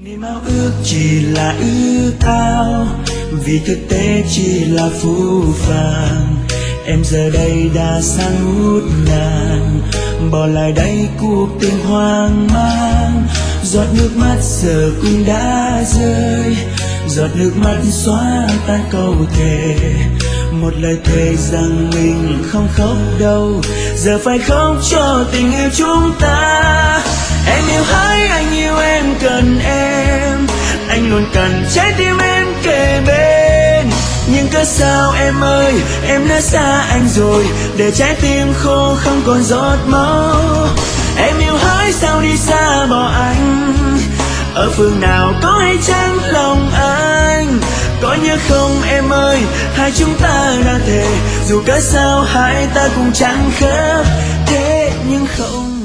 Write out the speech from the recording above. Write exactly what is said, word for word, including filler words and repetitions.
Niềm ao ước chỉ là ước ao, vì thực tế chỉ là phũ phàng. Em giờ đây đã sang ngút ngàn, bỏ lại đây cuộc tình hoang mang. Giọt nước mắt giờ cũng đã rơi, giọt nước mắt xóa tan câu thề. Một lời thề rằng mình không khóc đâu, giờ phải khóc cho tình yêu chúng ta. Em yêu hỡi, anh yêu em, cần em, anh luôn cần trái tim em kề bên. Nhưng cớ sao em ơi, em đã xa anh rồi, để trái tim khô không còn giọt máu. Em yêu hỡi, sao đi xa bỏ anh, ở phương nào có hay chăng lòng anh. Có nhớ không em ơi, hai chúng ta đã thề, dù cớ sao hai ta cũng chẳng khớp, thế nhưng không